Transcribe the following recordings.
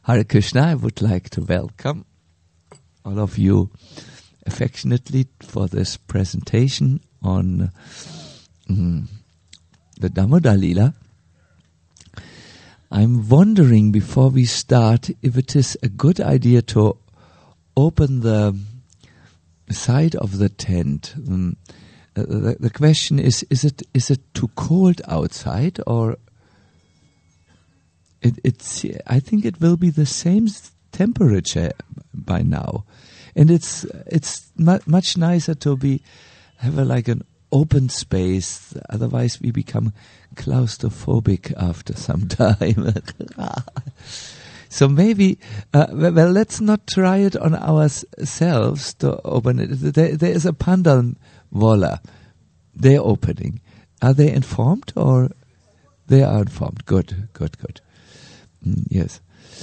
Hare Krishna, I would like to welcome all of you affectionately for this presentation on the Damodar Lila. I'm wondering before we start if it is a good idea to open the side of the tent. The question is it too cold outside, or I think it will be the same temperature by now, and it's much nicer to have like an open space. Otherwise, we become claustrophobic after some time. So maybe, well, let's not try it on ourselves to open it. There is a Pandal Walla. They're opening. Are they informed, or they are informed? Good. Yes.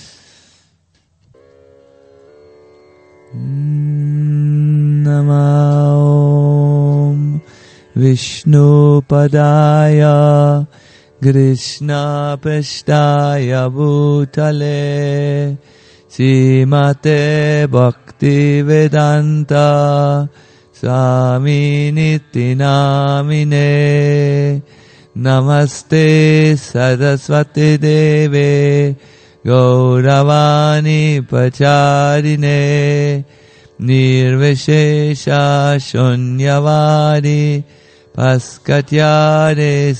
Namah Vishnu Padaya Krishna Prasthaya Bhutale Srimate Bhakti Vedanta Swami Niti Namine Namaste Saraswati Deve Gauravani Pacharine Nirvishesha Shunyavadi Paskatyare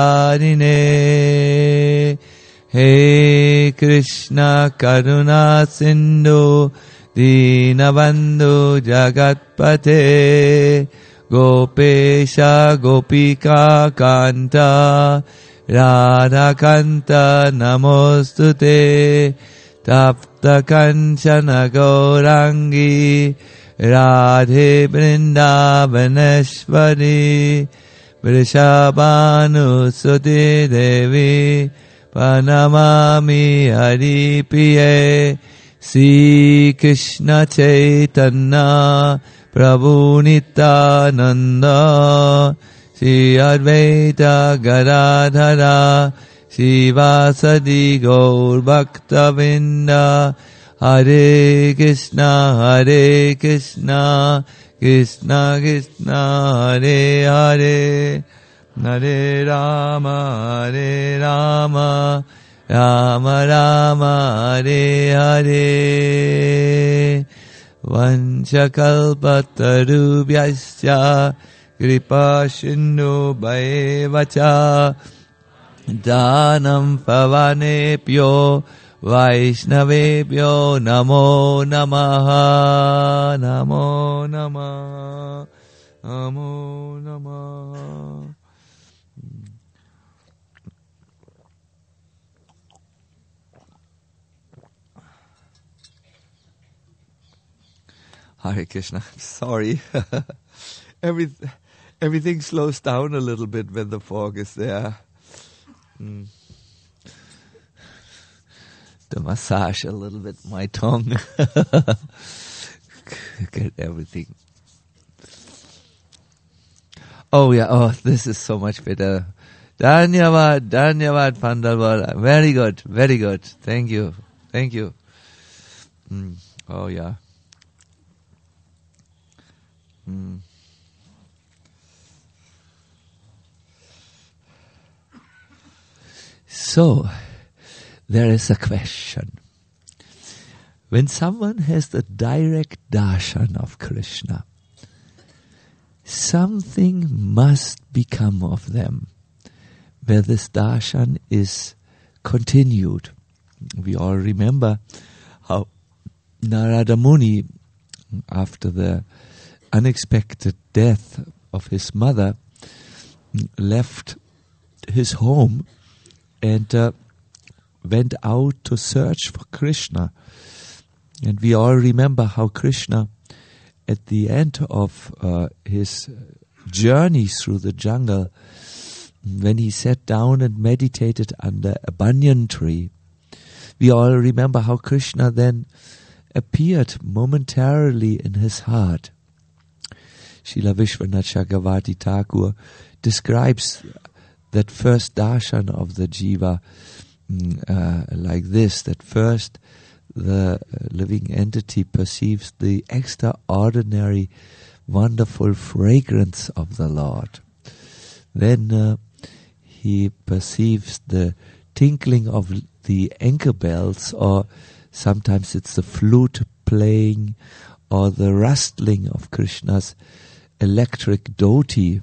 Satarine. Hey Krishna Karuna Sindhu Dinabandhu Jagatpate Gopesha Gopika Kanta Radha Kanta Namostute Tapta Kanchana Gaurangi Radhe Vrindavaneshwari Vrishabhanu Suti Devi Panamami Hari Priye Sri Krishna Chaitanya Prabhu Nityananda Sri Advaita Gadadhara Srivasadi Gaur Bhaktavinda Hare Krishna Krishna Krishna Hare Hare Hare Rama Rama Rama Hare Hare Vanchakalpatarubhyasya Kripa Shindu Bhaivacha Dhanam Pavanepyo Vaishnavebhyo Namo Namaha Namo Namaha Namo Namaha. Hare Krishna. Sorry. Everything slows down a little bit when the fog is there. The massage a little bit my tongue. Get everything. Oh yeah, this is so much better. Dhanyavad Pandalwala. Very good. Thank you. Oh yeah. So, there is a question. When someone has the direct darshan of Krishna, something must become of them, where this darshan is continued. We all remember how Narada Muni, after the unexpected death of his mother, left his home and went out to search for Krishna. And we all remember how Krishna, at the end of his journey through the jungle, when he sat down and meditated under a banyan tree, we all remember how Krishna then appeared momentarily in his heart. Srila Vishwanath Chakravarti Thakur describes that first darshan of the jiva like this, that first the living entity perceives the extraordinary, wonderful fragrance of the Lord. Then he perceives the tinkling of the ankle bells, or sometimes it's the flute playing, or the rustling of Krishna's electric dhoti.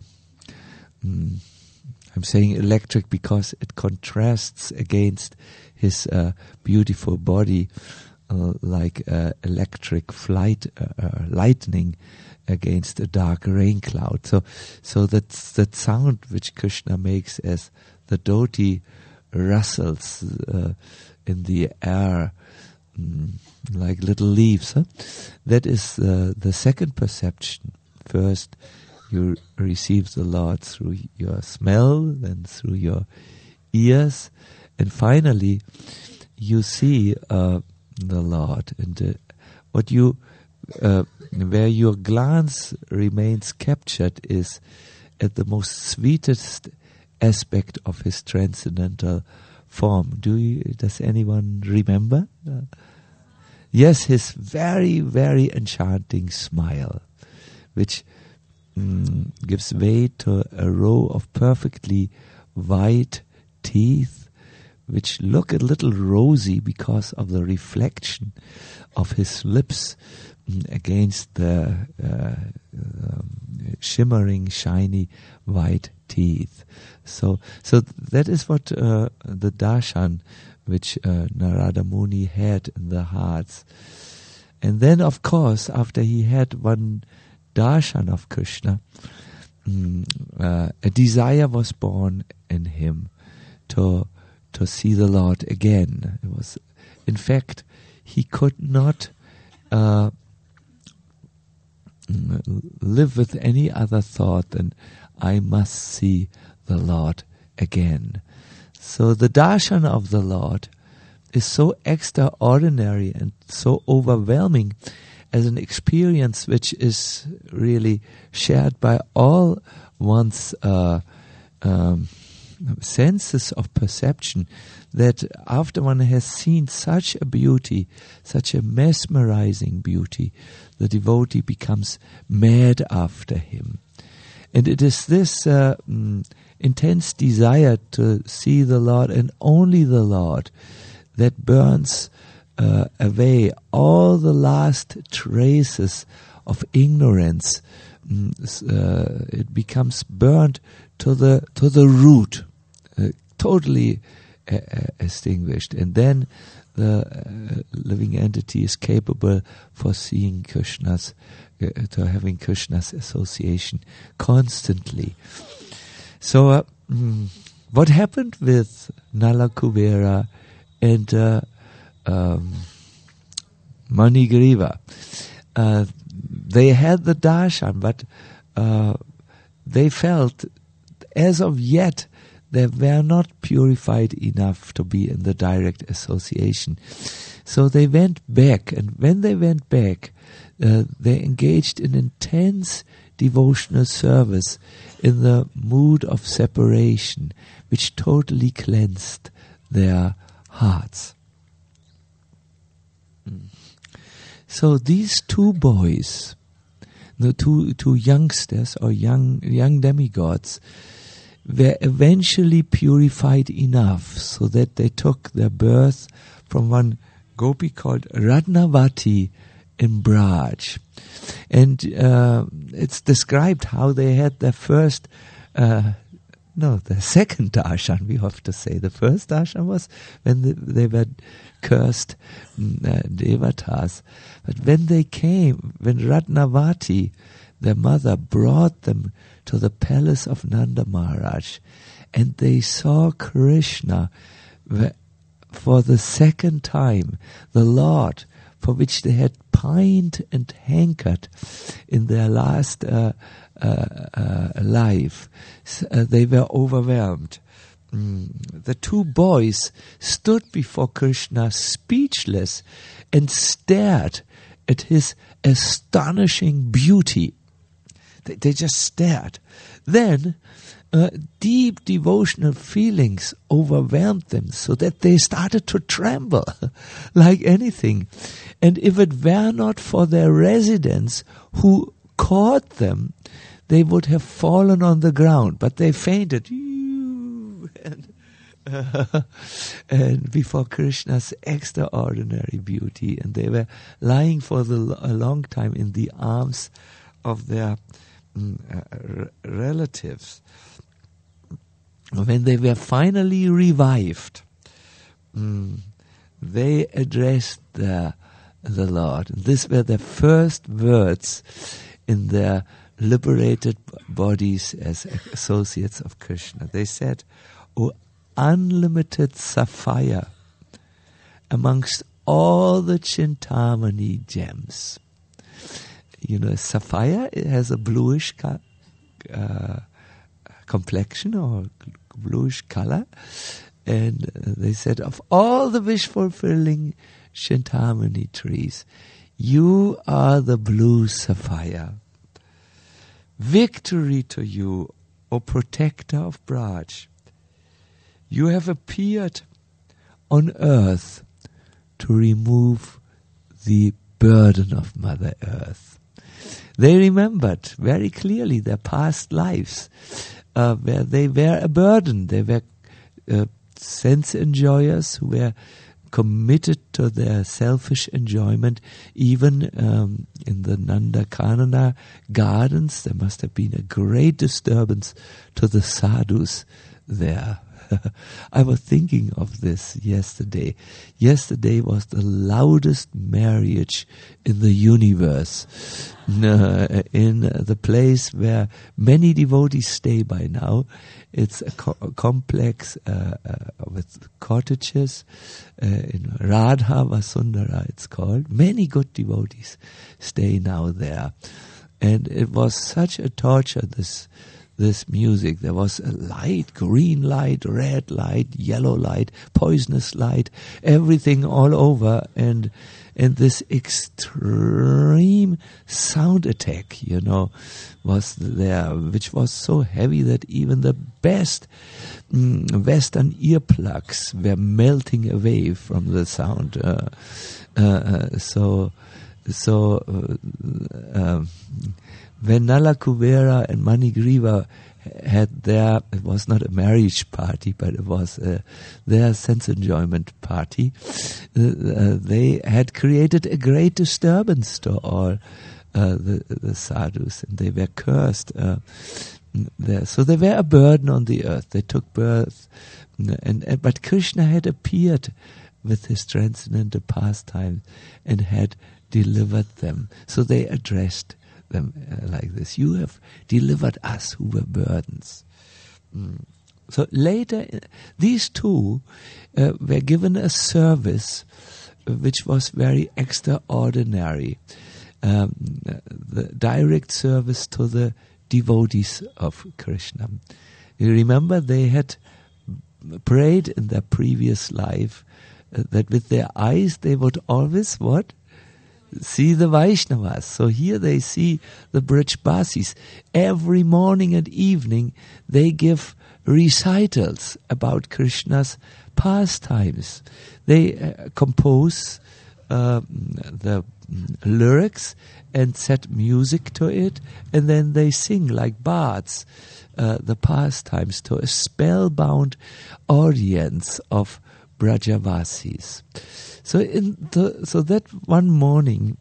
I'm saying electric because it contrasts against his beautiful body, like electric lightning against a dark rain cloud. So that's that sound which Krishna makes as the dhoti rustles in the air, like little leaves. That is the second perception. First, you receive the Lord through your smell, then through your ears, and finally you see the Lord. And where your glance remains captured is at the most sweetest aspect of his transcendental form. Does anyone remember? Yes, his very, very enchanting smile, which gives way to a row of perfectly white teeth, which look a little rosy because of the reflection of his lips against the shimmering, shiny white teeth. So that is what the darshan which Narada Muni had in the hearts. And then, of course, after he had one darshan of Krishna, a desire was born in him to see the Lord again. It was, in fact, he could not live with any other thought than I must see the Lord again. So the darshan of the Lord is so extraordinary and so overwhelming as an experience which is really shared by all one's senses of perception, that after one has seen such a beauty, such a mesmerizing beauty, the devotee becomes mad after him. And it is this intense desire to see the Lord and only the Lord that burns away all the last traces of ignorance. It becomes burnt to the root, totally extinguished, and then the living entity is capable for seeing Krishna's, to having Krishna's association constantly. So, what happened with Nala Kuvera and Manigriva? They had the darshan, but they felt as of yet they were not purified enough to be in the direct association. So they went back, and when they went back, they engaged in intense devotional service in the mood of separation, which totally cleansed their hearts. So these two boys, the two youngsters or young demigods, were eventually purified enough so that they took their birth from one gopi called Ratnavati in Braj. And it's described how they had their first, the second darshan, we have to say. The first darshan was when they were cursed devatas. But when Ratnavati, their mother, brought them to the palace of Nanda Maharaj, and they saw Krishna for the second time, the Lord for which they had pined and hankered in their last life, they were overwhelmed. The two boys stood before Krishna speechless and stared at his astonishing beauty. They just stared. Then deep devotional feelings overwhelmed them so that they started to tremble like anything. And if it were not for their residents who caught them, they would have fallen on the ground. But they fainted. And before Krishna's extraordinary beauty, and they were lying for a long time in the arms of their relatives. When they were finally revived, they addressed the Lord. These were the first words in their liberated bodies as associates of Krishna. They said, "O unlimited sapphire amongst all the Chintamani gems." You know, sapphire, it has a bluish complexion or bluish color. And they said, of all the wish-fulfilling Chintamani trees, you are the blue sapphire. Victory to you, O protector of Braj. You have appeared on earth to remove the burden of Mother Earth. They remembered very clearly their past lives, where they were a burden. They were sense enjoyers who were committed to their selfish enjoyment. Even in the Nandakanana gardens, there must have been a great disturbance to the sadhus there. I was thinking of this yesterday. Yesterday was the loudest marriage in the universe, in the place where many devotees stay by now. It's a complex with cottages in Radha Vasundhara, it's called. Many good devotees stay now there. And it was such a torture, this music. There was a light, green light, red light, yellow light, poisonous light, everything all over, and this extreme sound attack, was there, which was so heavy that even the best Western earplugs were melting away from the sound. When Nala Kuvera and Manigriva had it was not a marriage party, but it was their sense enjoyment party, they had created a great disturbance to all the sadhus, and they were cursed there. So they were a burden on the earth. They took birth, but Krishna had appeared with his transcendental pastime and had delivered them. So they addressed them like this: you have delivered us who were burdens. So later, these two were given a service which was very extraordinary, the direct service to the devotees of Krishna. You remember they had prayed in their previous life that with their eyes they would always what? See the Vaishnavas. So here they see the Brajbasis. Every morning and evening they give recitals about Krishna's pastimes. They compose the lyrics and set music to it, and then they sing like bards the pastimes to a spellbound audience of Brajavasis. So that one morning,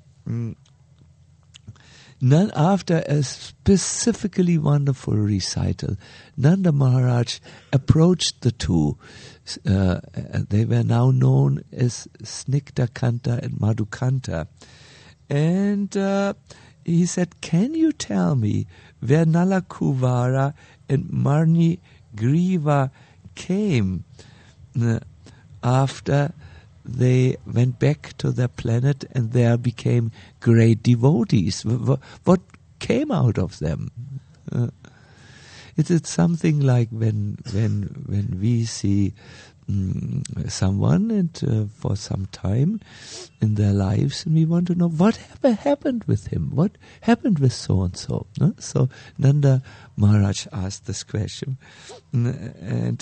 after a specifically wonderful recital, Nanda Maharaj approached the two. They were now known as Snigdhakanta and Madhukanta. And he said, "Can you tell me where Nala Kuvara and Manigriva came after they went back to their planet and there became great devotees? What came out of them?" It's something like when we see someone and for some time in their lives, and we want to know what happened with him, what happened with so-and-so. No? So Nanda Maharaj asked this question. And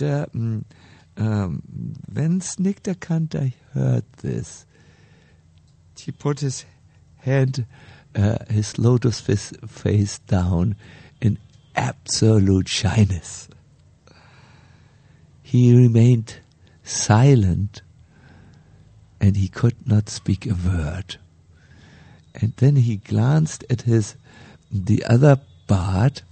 when Snigdhakanta heard this, he put his hand, his lotus face down in absolute shyness. He remained silent and he could not speak a word. And then he glanced at the other part,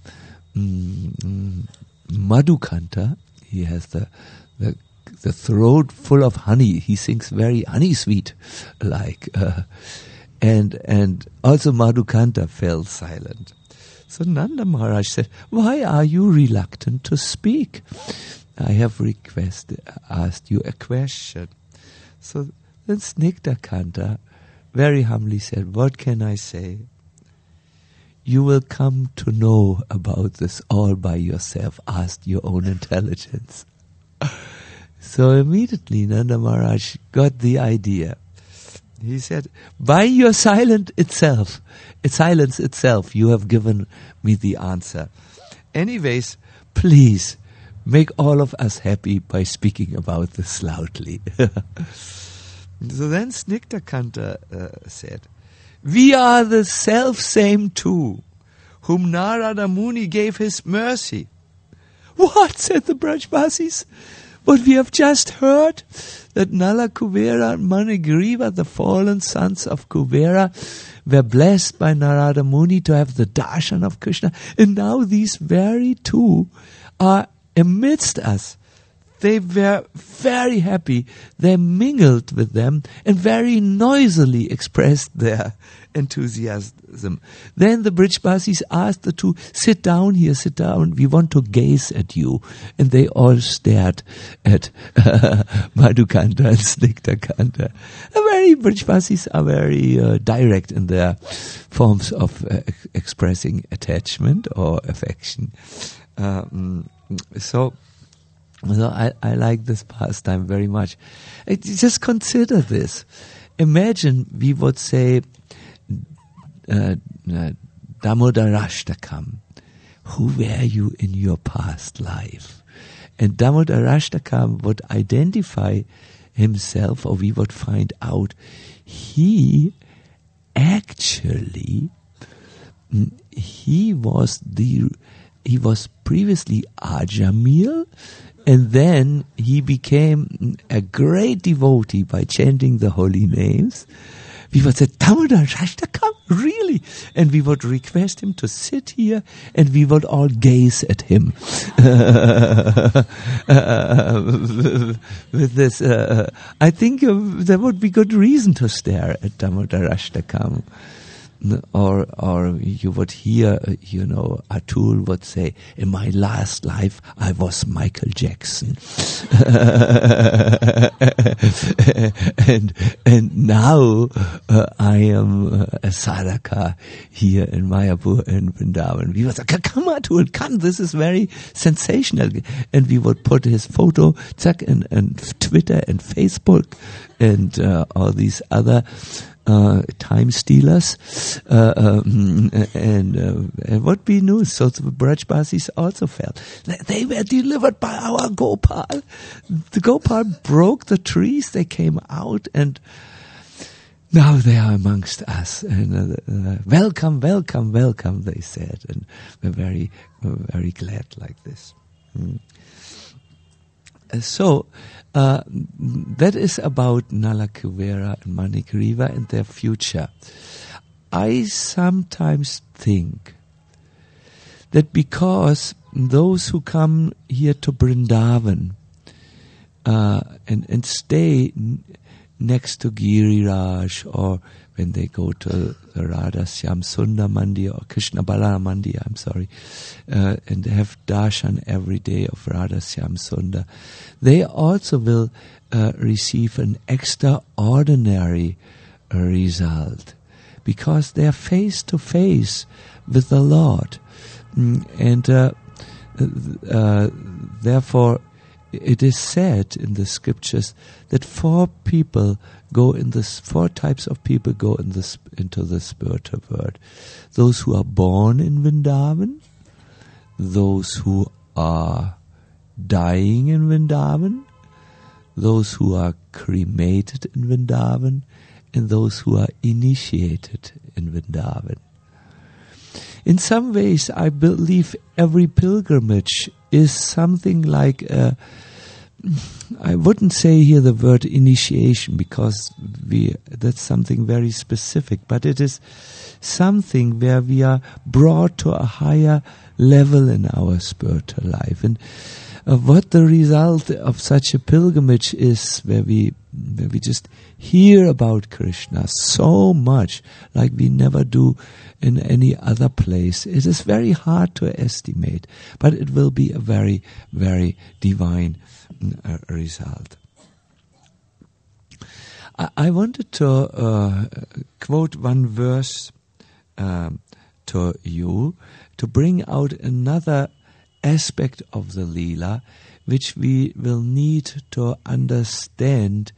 Madhukanta. He has the throat full of honey. He sings very honey sweet like. And also Madhukanta fell silent. So Nanda Maharaj said, "Why are you reluctant to speak? I have asked you a question." So then Snigdhakanta very humbly said, "What can I say? You will come to know about this all by yourself. Ask your own intelligence." So immediately Nanda Maharaj got the idea. He said, "By your silence itself, you have given me the answer. Anyways, please make all of us happy by speaking about this loudly." So then Snigdhakanta said, "We are the self-same two, whom Narada Muni gave his mercy." "What?" said the Brajbasis. "What we have just heard, that Nala, Kuvera and Manigriva, the fallen sons of Kuvera, were blessed by Narada Muni to have the darshan of Krishna, and now these very two are amidst us. They were very happy. They mingled with them and very noisily expressed their enthusiasm. Then the Brajbasis asked the two, sit down here, sit down. We want to gaze at you." And they all stared at Madhukanta and Snigdhakanta. Brajbasis are very direct in their forms of expressing attachment or affection. So I like this pastime very much. Just consider this. Imagine we would say Damodarashtakam. Who were you in your past life? And Damodarashtakam would identify himself, or we would find out he was previously Ajamil, and then he became a great devotee by chanting the holy names. We would say, Damodarashtakam? Really? And we would request him to sit here, and we would all gaze at him. With this, I think there would be good reason to stare at Damodarashtakam. Or you would hear, Atul would say, "In my last life, I was Michael Jackson." and now I am a sadhaka here in Mayapur and Vrindavan. We would say, "Come Atul, come, this is very sensational." And we would put his photo, and Twitter and Facebook and all these other time stealers, and what we knew. So the Brajbasis also felt they were delivered by our Gopal. The Gopal broke the trees, they came out, and now they are amongst us. And welcome, welcome, welcome, they said, and we're very, very glad like this. So that is about Nala, Kuvera and Manigriva and their future. I sometimes think that because those who come here to Vrindavan and stay next to Giriraj, or when they go to the Radha Syam Sundar Mandir or Krishna Balaram Mandir, and they have darshan every day of Radha Syam Sundar, they also will receive an extraordinary result because they are face to face with the Lord. And therefore it is said in the scriptures that four types of people go into the spiritual world. Those who are born in Vrindavan, those who are dying in Vrindavan, those who are cremated in Vrindavan, and those who are initiated in Vrindavan. In some ways, I believe every pilgrimage is something like I wouldn't say here the word initiation because that's something very specific, but it is something where we are brought to a higher level in our spiritual life. And what the result of such a pilgrimage is, where we just hear about Krishna so much, like we never do in any other place. It is very hard to estimate, but it will be a very, very divine result. I wanted to quote one verse to you to bring out another aspect of the Leela, which we will need to understand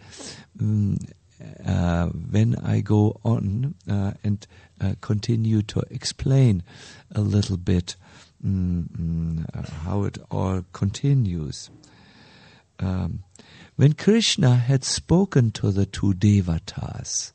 when I go on and continue to explain a little bit how it all continues. When Krishna had spoken to the two devatas,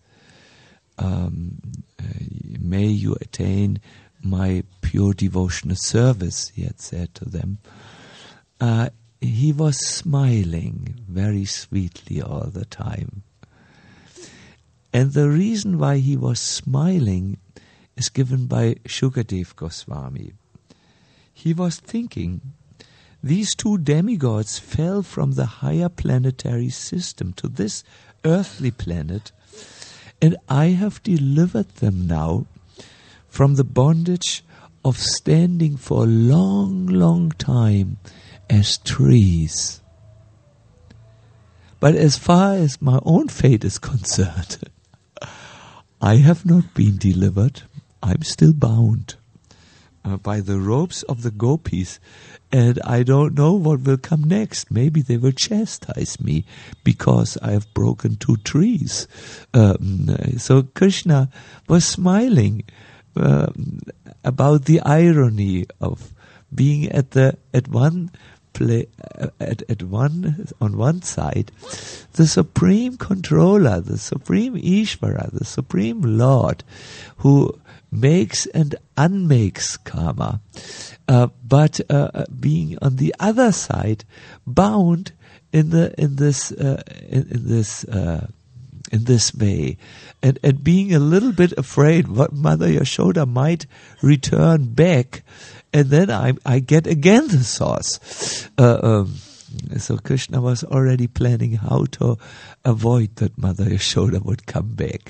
may you attain my pure devotional service, he had said to them, he was smiling very sweetly all the time. And the reason why he was smiling is given by Shukadev Goswami. He was thinking, these two demigods fell from the higher planetary system to this earthly planet, and I have delivered them now from the bondage of standing for a long, long time as trees. But as far as my own fate is concerned, I have not been delivered. I'm still bound by the ropes of the gopis, and I don't know what will come next. Maybe they will chastise me because I have broken two trees. So Krishna was smiling about the irony of being on one side, the supreme controller, the supreme Ishvara, the supreme Lord, who makes and unmakes karma, but being on the other side, bound in this way, and being a little bit afraid what Mother Yashoda might return back, and then I get again the source. So Krishna was already planning how to avoid that Mother Yashoda would come back.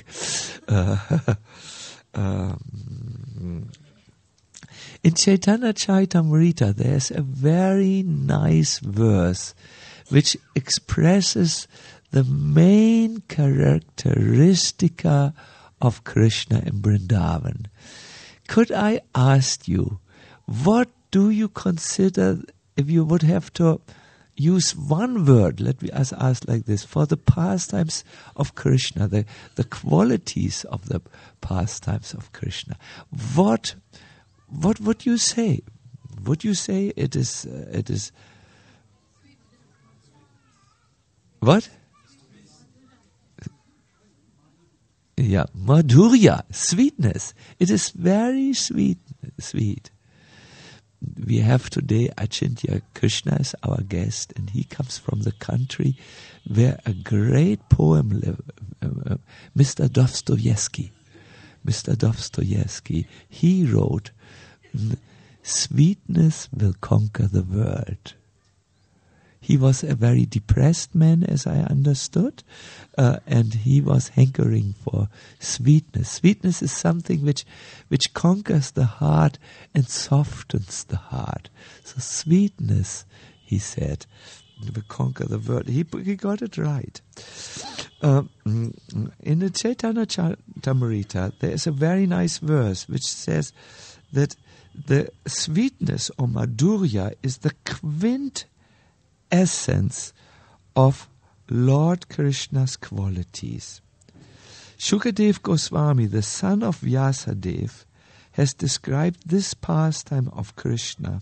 In Chaitanya Charitamrita, there's a very nice verse which expresses the main characteristica of Krishna in Vrindavan. Could I ask you, what do you consider, if you would have to use one word, let me ask like this, for the pastimes of Krishna, the qualities of the pastimes of Krishna, what would you say? Would you say it is what? Yeah, madhurya, sweetness. It is very sweet. We have today Achintya Krishna as our guest, and he comes from the country where a great poem lives, Mr. Dostoevsky, he wrote, "Sweetness will conquer the world." He was a very depressed man, as I understood, and he was hankering for sweetness. Sweetness is something which conquers the heart and softens the heart. So sweetness, he said, will conquer the world. He got it right. In the Chaitanya Charitamrita, there is a very nice verse which says that the sweetness or madhurya is the essence of Lord Krishna's qualities. Shukadev Goswami, the son of Vyasadeva, has described this pastime of Krishna,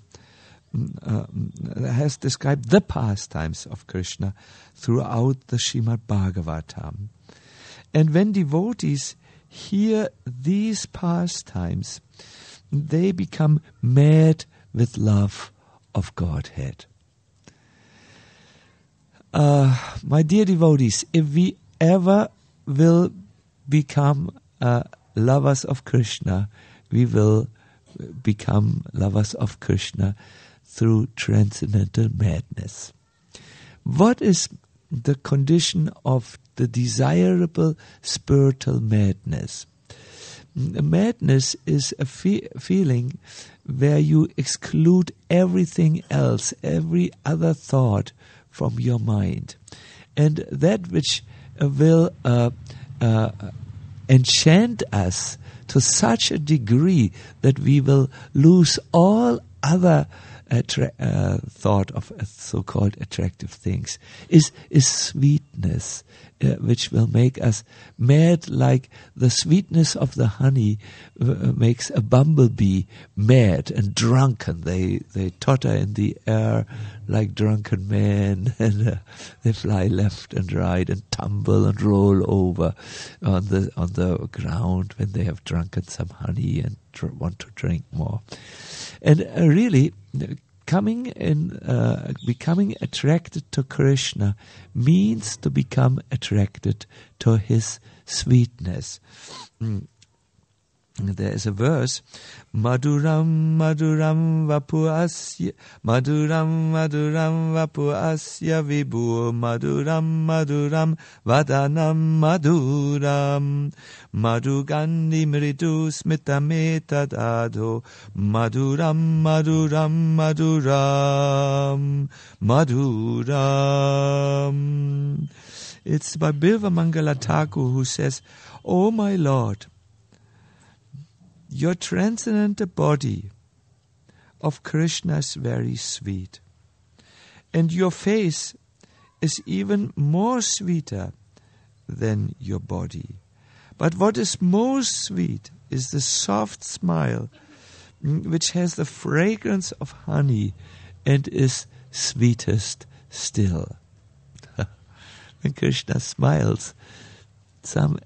has described the pastimes of Krishna throughout the Srimad Bhagavatam. And when devotees hear these pastimes, they become mad with love of Godhead. My dear devotees, if we ever will become lovers of Krishna, we will become lovers of Krishna through transcendental madness. What is the condition of the desirable spiritual madness? Madness is a feeling where you exclude everything else, every other thought from your mind. And that which will enchant us to such a degree that we will lose all other thought of so-called attractive things is sweetness, which will make us mad, like the sweetness of the honey makes a bumblebee mad and drunken. They totter in the air like drunken men, and they fly left and right and tumble and roll over on the ground when they have drunken some honey and want to drink more. And really, becoming attracted to Krishna means to become attracted to his sweetness. There is a verse, Maduram Maduram Vapu Asya Vibhu Maduram Maduram Vadanam Maduram Madhugandhi Mridu Smita Dado Maduram Maduram Maduram Maduram. It's by Bilva Mangala Thakur who says, "O my Lord, your transcendental body of Krishna is very sweet, and your face is even more sweeter than your body. But what is most sweet is the soft smile, which has the fragrance of honey and is sweetest still." When Krishna smiles, some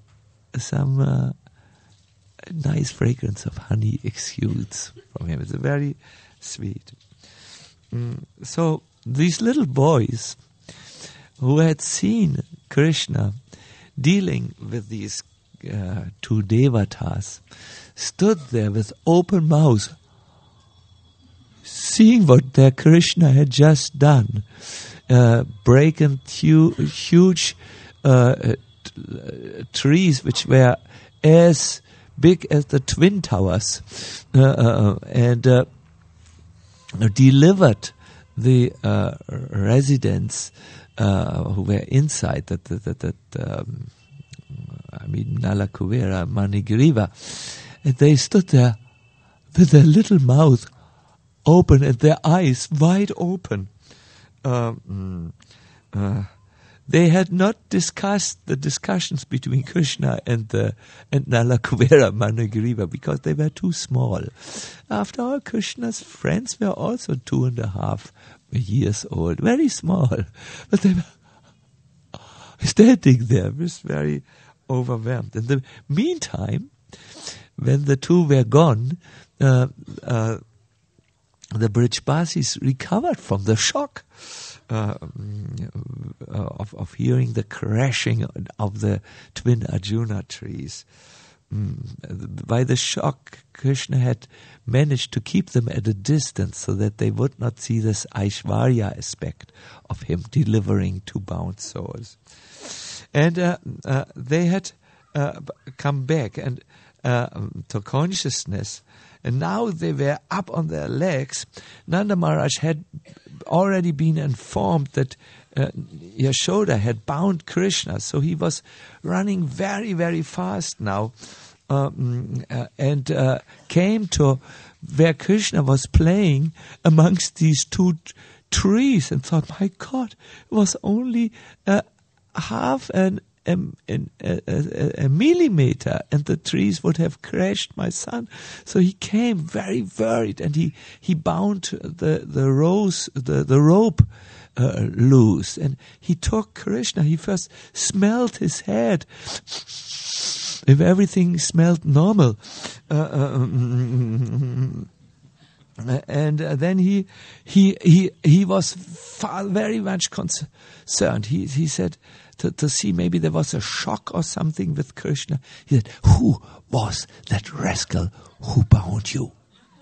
nice fragrance of honey exudes from him. It's very sweet. So these little boys who had seen Krishna dealing with these two devatas stood there with open mouths, seeing what their Krishna had just done, breaking huge trees which were as big as the Twin Towers, and delivered the residents who were inside Nala Kuvera, Manigriva, and they stood there with their little mouth open and their eyes wide open. They had not discussed the discussions between Krishna and Nala Kuvera Manigriva because they were too small. After all, Krishna's friends were also 2.5 years old, very small. But they were standing there, just very overwhelmed. In the meantime, when the two were gone, the Brijbasis recovered from the shock of hearing the crashing of the twin Arjuna trees. By the shock, Krishna had managed to keep them at a distance so that they would not see this Aishwarya aspect of him delivering two bound souls. And they had come back and to consciousness, and now they were up on their legs. Nanda Maharaj had already been informed that Yashoda had bound Krishna, so he was running very, very fast now, and came to where Krishna was playing amongst these two trees and thought, my God, it was only half a millimeter and the trees would have crashed my son. So he came very worried, and he bound the rope loose, and he took Krishna. He first smelled his head if everything smelled normal, and then he was very much concerned. He said to see maybe there was a shock or something with Krishna. He said, "Who was that rascal who bound you?"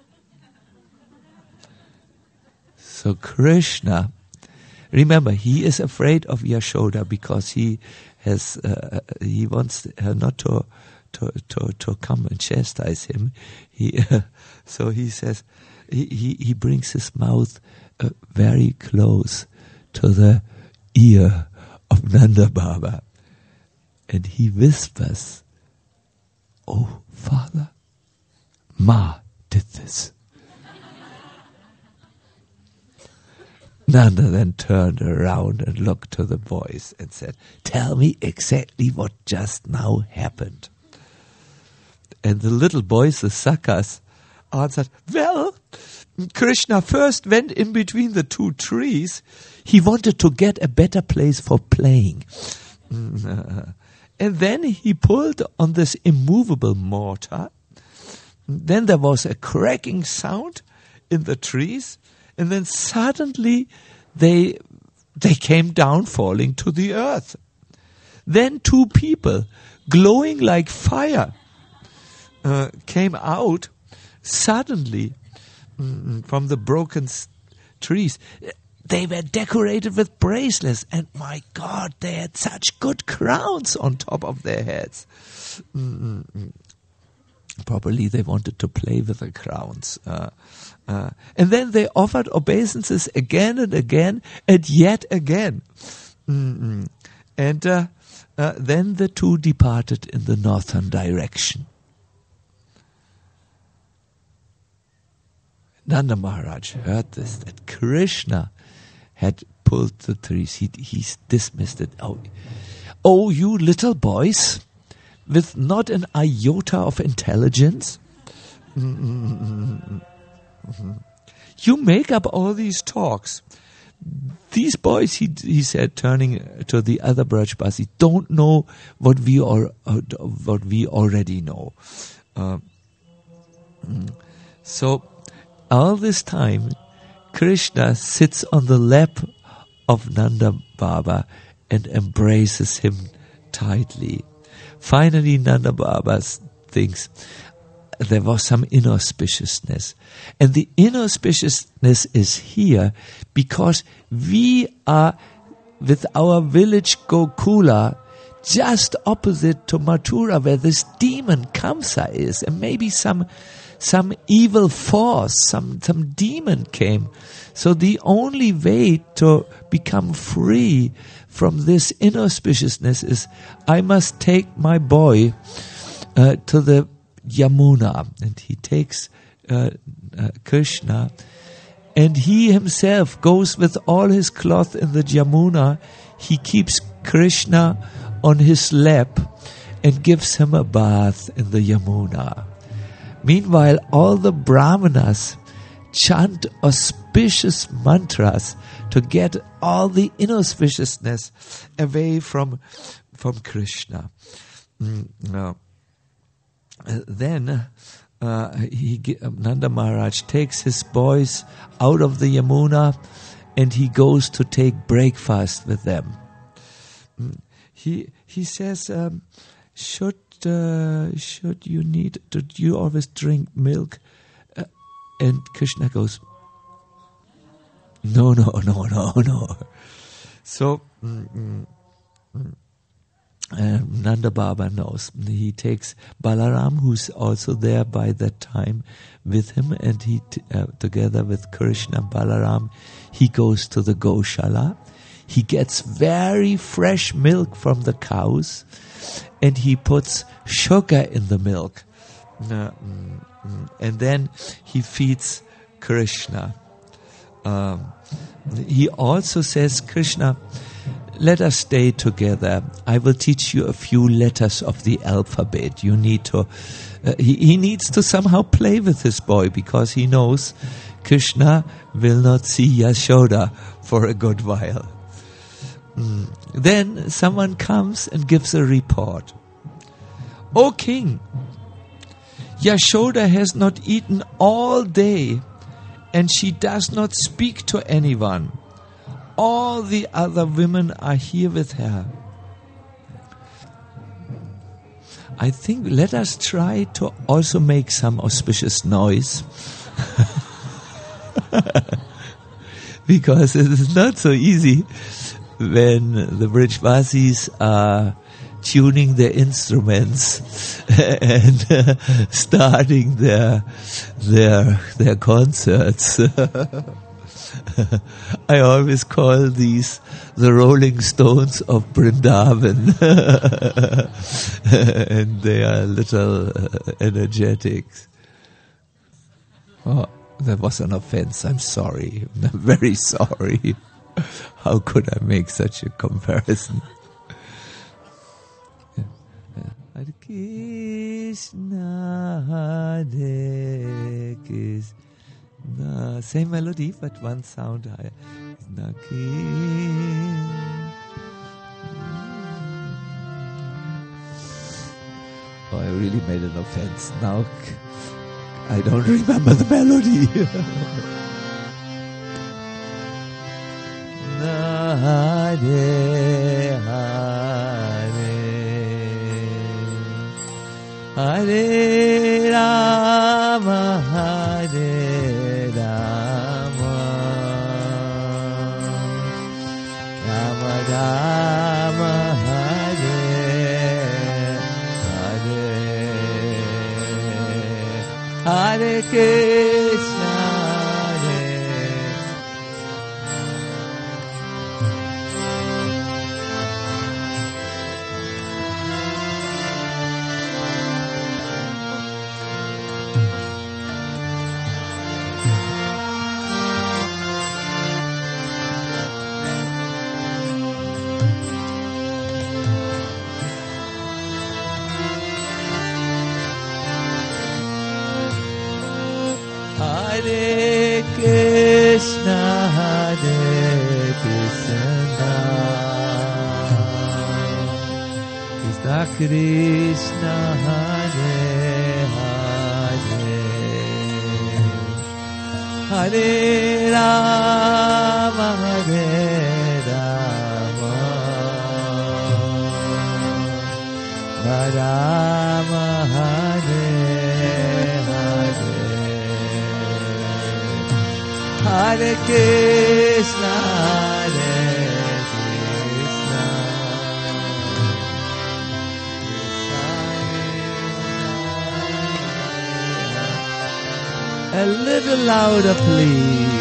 So Krishna, remember, he is afraid of Yashoda because he wants her not to come and chastise him. So he says, he brings his mouth very close to the ear of Nanda Baba, and he whispers, "Oh, Father, Ma did this." Nanda then turned around and looked to the boys and said, "Tell me exactly what just now happened." And the little boys, the Sakas, answered, "Well, Krishna first went in between the two trees. He wanted to get a better place for playing. And then he pulled on this immovable mortar. Then there was a cracking sound in the trees. And then suddenly they came down, falling to the earth. Then two people, glowing like fire, came out suddenly from the broken trees. They were decorated with bracelets, and my God, they had such good crowns on top of their heads. Probably they wanted to play with the crowns. And then they offered obeisances again and again and yet again. And then the two departed in the northern direction. Nanda Maharaj heard this, that Krishna had pulled the trees. He dismissed it. Oh, you little boys, with not an iota of intelligence, you make up all these talks. These boys, he said, turning to the other Brajbasi, don't know what we already know. So all this time, Krishna sits on the lap of Nanda Baba and embraces him tightly. Finally, Nanda Baba thinks there was some inauspiciousness. And the inauspiciousness is here because we are, with our village Gokula, just opposite to Mathura, where this demon Kamsa is. And maybe some evil force, some demon came. So the only way to become free from this inauspiciousness is I must take my boy to the Yamuna. And he takes Krishna, and he himself goes with all his cloth in the Yamuna. He keeps Krishna on his lap and gives him a bath in the Yamuna. Meanwhile, all the Brahmanas chant auspicious mantras to get all the inauspiciousness away from Krishna. Then Nanda Maharaj takes his boys out of the Yamuna and he goes to take breakfast with them. He says, should you need, do you always drink milk? And Krishna goes, no. So Nanda Baba knows. He takes Balaram, who's also there by that time, with him, and he together with Krishna, Balaram, he goes to the Goshala. He gets very fresh milk from the cows, and he puts sugar in the milk. And then he feeds Krishna. he also says, Krishna, let us stay together. I will teach you a few letters of the alphabet. You need to, he needs to somehow play with this boy because he knows Krishna will not see Yashoda for a good while. Then someone comes and gives a report. O king, Yashoda has not eaten all day and she does not speak to anyone. All the other women are here with her. I think let us try to also make some auspicious noise. Because it is not so easy when the Brijvasis are tuning their instruments and starting their concerts. I always call these the Rolling Stones of Vrindavan. And they are little energetic. Oh, that was an offense. I'm sorry. I'm very sorry. How could I make such a comparison? Hare Krishna, Hare Krishna. Same melody, but one sound higher. Oh, I really made an offense. Now I don't remember the melody. Hare Hare Hare Rama Hare Rama Rama Rama Hare Hare Hare Krishna Hare Krishna, Hare Krishna, Krishna Krishna, Hare Hare, Hare Rama, Hare Rama, Rama Hare Hare Krishna, Hare Krishna, a little louder, please.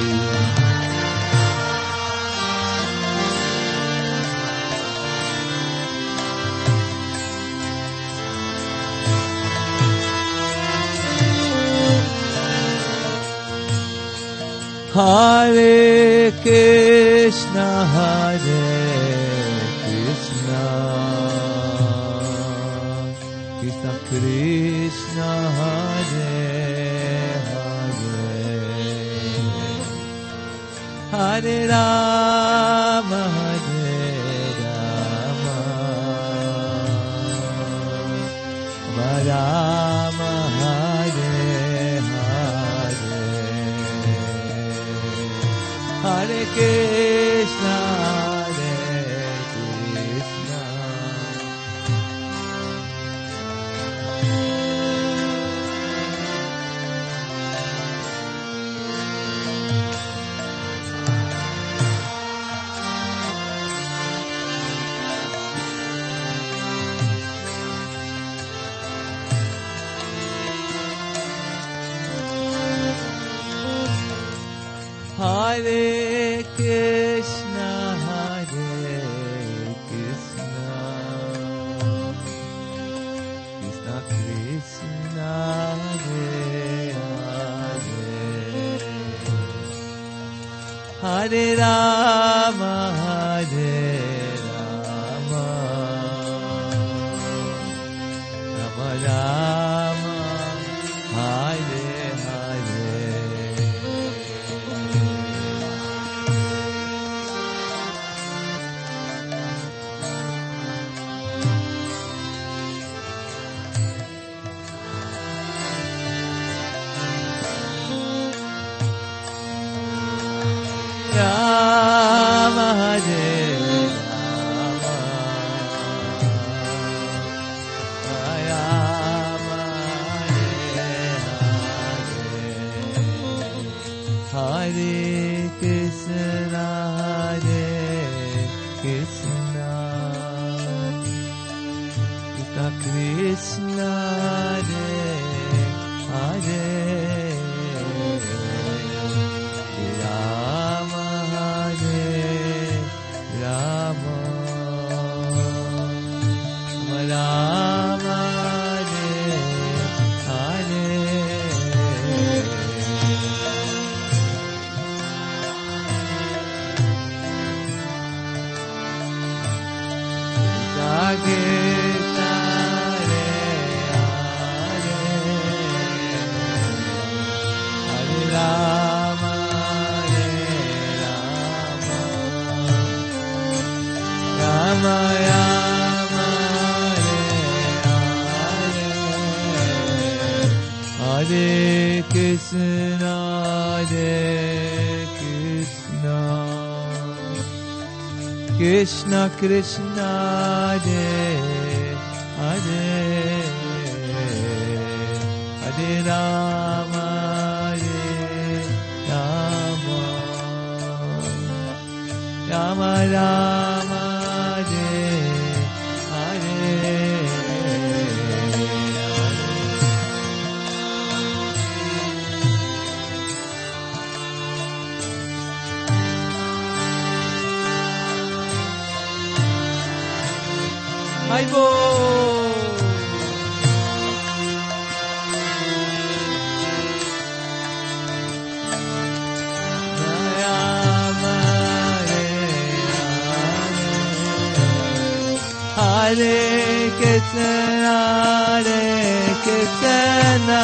Hare Krishna, Hare Krishna, Krishna Krishna, Hare Hare, Hare Rama, Hare Rama, Rama Hare Hare Krishna, Hare Krishna. Hare Krishna, Hare Krishna, Krishna Krishna, Hare Hare, Hare Rama, Hare Rama, Rama Rama, Hare Hare. Rama Hare Rama, Rama Hare Hare, Hare Krishna, Hare Krishna, Krishna Hare Hare, Rama Hare Rama, Rama Hare Hare. Krishna Hare Hare, Hare Rama Hare Rama, Rama Rama Hare Hare, Hare Krishna Hare Krishna, Krishna Krishna Hare Hare, Hare Rama Hare Rama, Rama Rama Hare Hare. Aibo! Hare Krishna, Hare Krishna,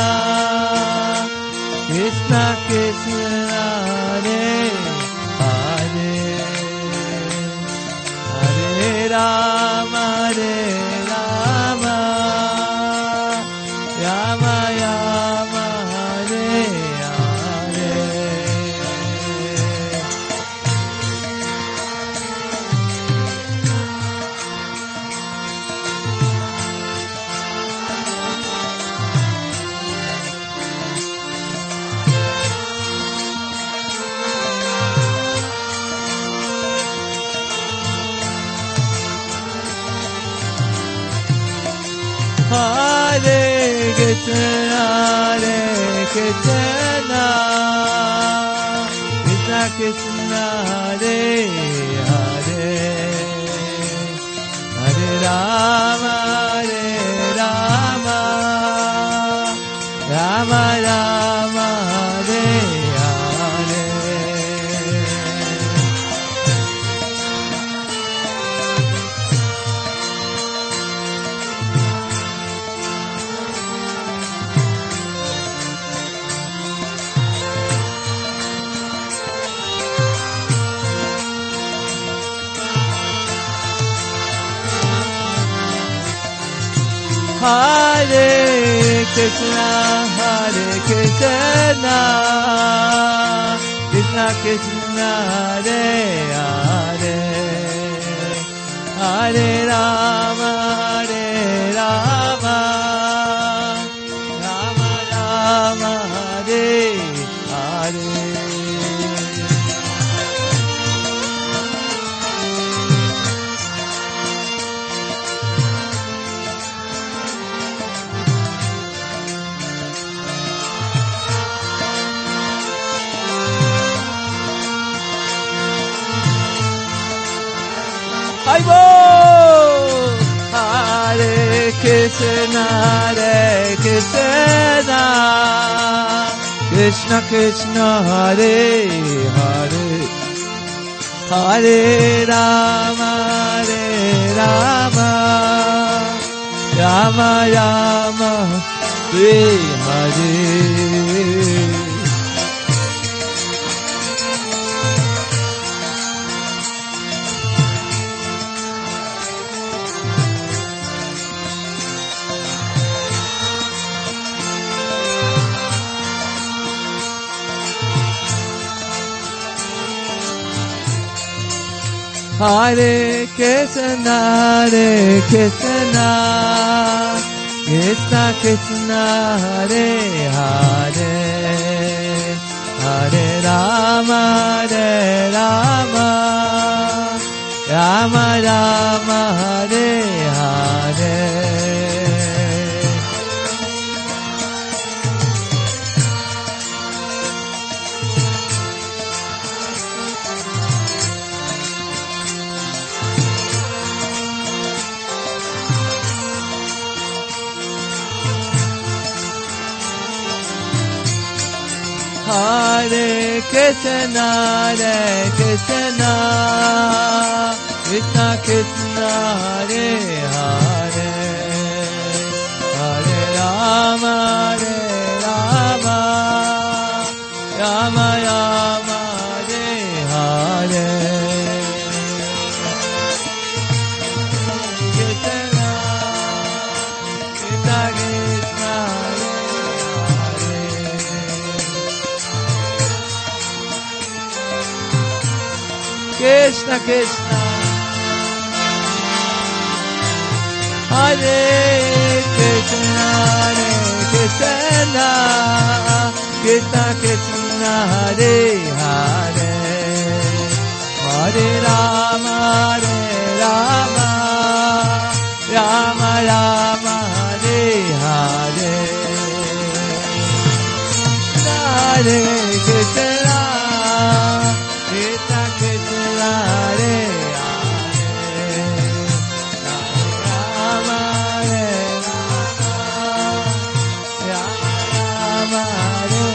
Krishna Krishna Hare Hare, Hare Rama, Hare Rama, Rama Rama Hare Hare. Hare Krishna, Hare Krishna, Krishna Krishna Hare Hare, Hare Rama, Hare Rama, Rama Rama Hare Hare. Hare Krishna, Hare Krishna, Krishna Krishna Hare Hare, Hare Rama, Hare Rama, Rama Rama Hare Hare. Aibo! Hare Krishna, Hare Krishna, Krishna Krishna Hare Hare, Hare Rama, Rama Rama, Hare Hare. Hare Krishna, Krishna Krishna, Hare Hare, Hare Rama, Rama Rama, Hare Hare. Hare Krishna, Krishna Krishna, Hare Hare, Hare Rama, Rama Rama, Hare Hare. Krishna, Krishna Krishna, Krishna Krishna, Hare Krishna, Krishna Krishna Krishna, Hare Hare, Hare Rama, Rama Rama, Hare Hare. Hare Krishna, Krishna Krishna, Hare Hare, Rama Rama, Hare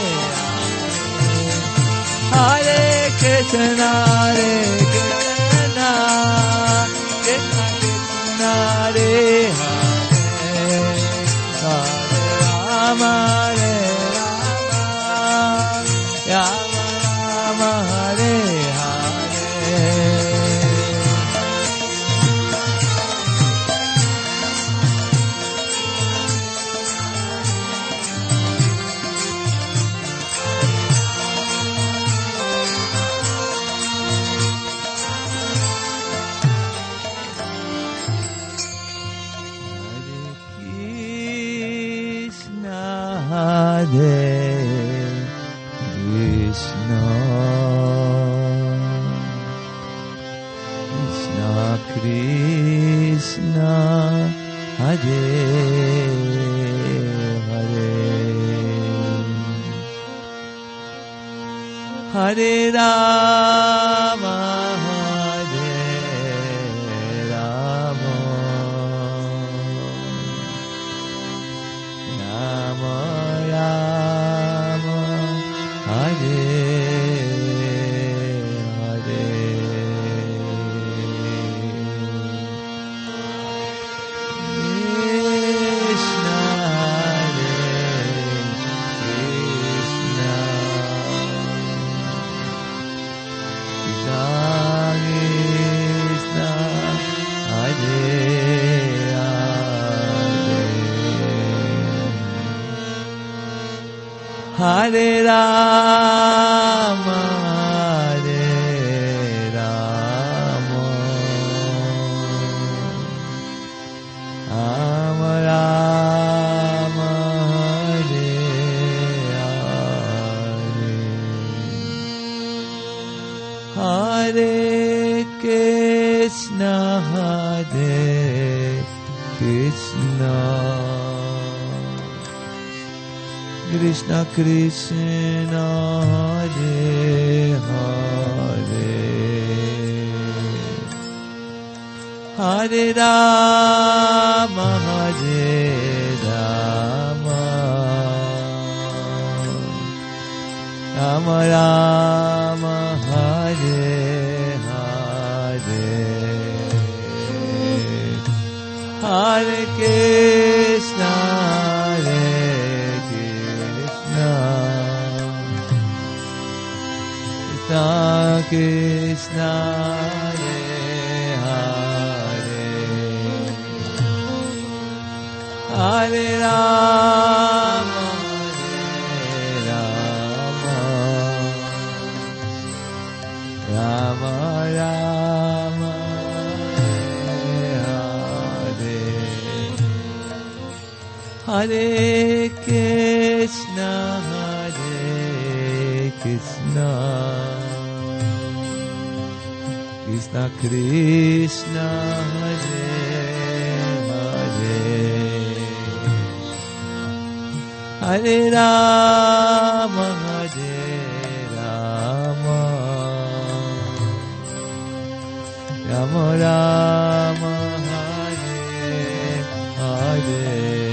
Hare. Hare Krishna, Krishna Krishna, Hare Hare, Hare Rama, Rama Hare Hare. Hare Krishna, Krishna Krishna, Hare Hare, Hare Rama, Hare Rama, Rama Rama, Hare Hare, Hare Krishna, Krishna Krishna Krishna, Hare Hare, Hare Rama, Rama Rama, Hare Hare. Krishna, Hare Rama, Rama Rama, Hare Krishna, Krishna, Krishna Krishna, Hare Hare, Hare Rama, Hare Rama, Rama Rama, Hare Hare.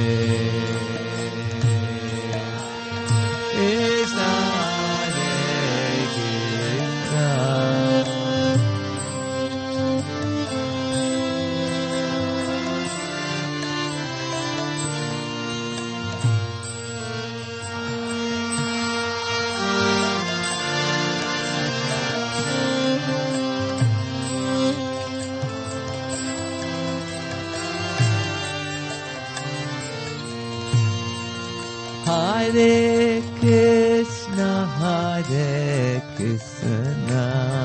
Hare Krishna, Hare Krishna,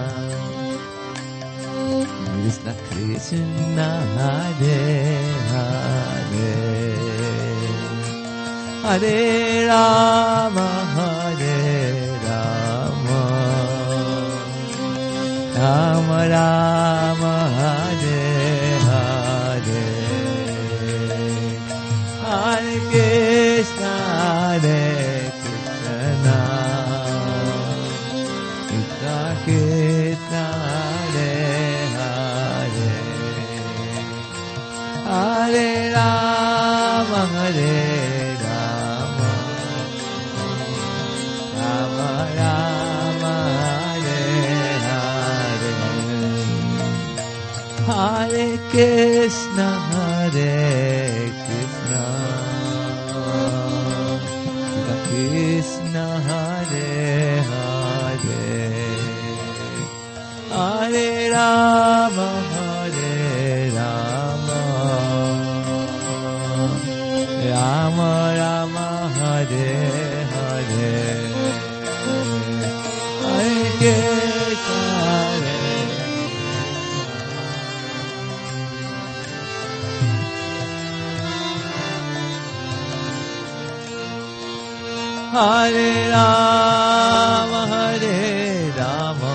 Krishna Krishna, Hare Hare, Hare Rama, Hare Rama, Rama Rama, Hare Hare, Hare Krishna, Hare Krishna, Krishna Krishna, Hare Hare, Hare Rama, Hare Rama, Rama Rama, Hare Hare, Hare Krishna, Hare Krishna, Krishna Hare Hare, Hare Rama, Hare Rama, Rama Rama, Hare Hare, Hare Krishna, Hare Rama, Hare Rama,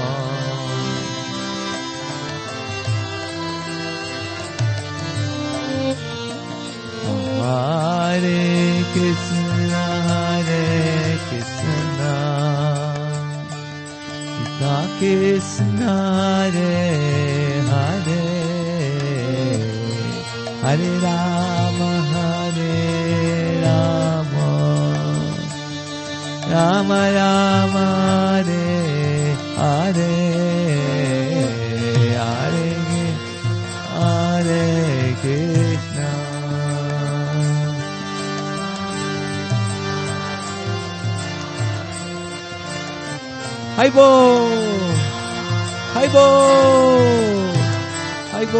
Hare Krishna, Hare Krishna, Krishna Krishna, Hare Hare, Hare Rama, Hare Rama, Rama Rama, Hare Hare, Hare Hare Krishna. Haibo, Haibo, Haibo.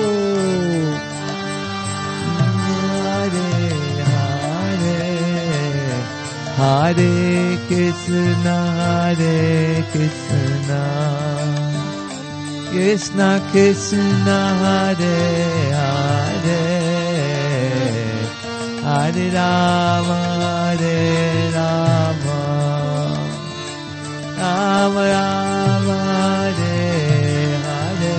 Hare Krishna, Hare Krishna, Krishna Krishna, Hare Hare, Hare Rama, Hare Rama, Rama Rama, Hare Hare.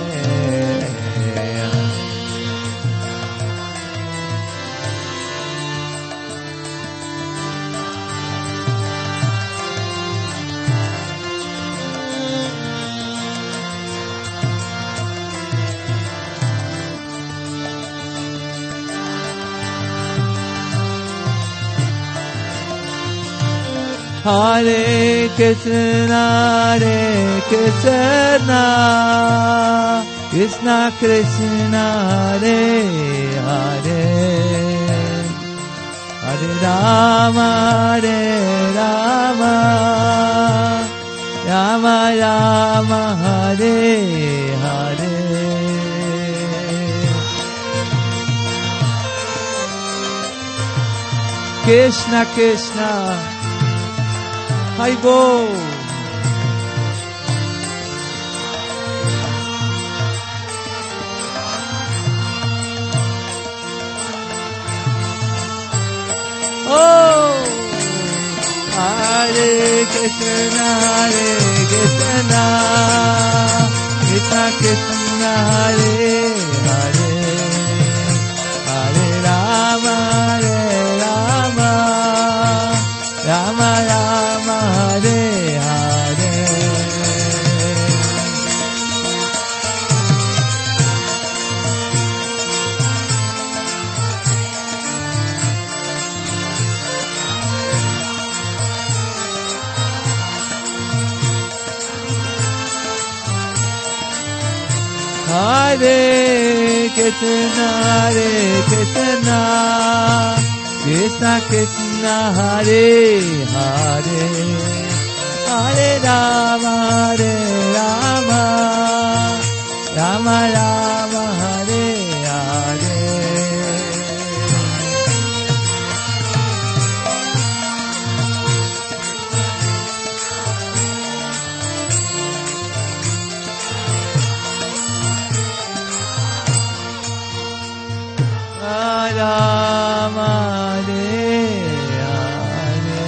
Hare Krishna, Hare Krishna, Krishna Krishna, Hare Hare, Hare Rama, Hare Rama, Rama Rama Hare Hare Krishna Krishna Hari Bol Oh Hare Krishna Krishna Krishna Hare Hare Hare Rama Rama Rama Hare Hare Hare Krishna Krishna Krishna Hare Hare Hare Rama Rama Rama Hare Hare Rama Hare Hare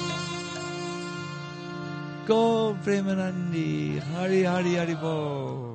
Go Premanandi Hari Hari Hari Bol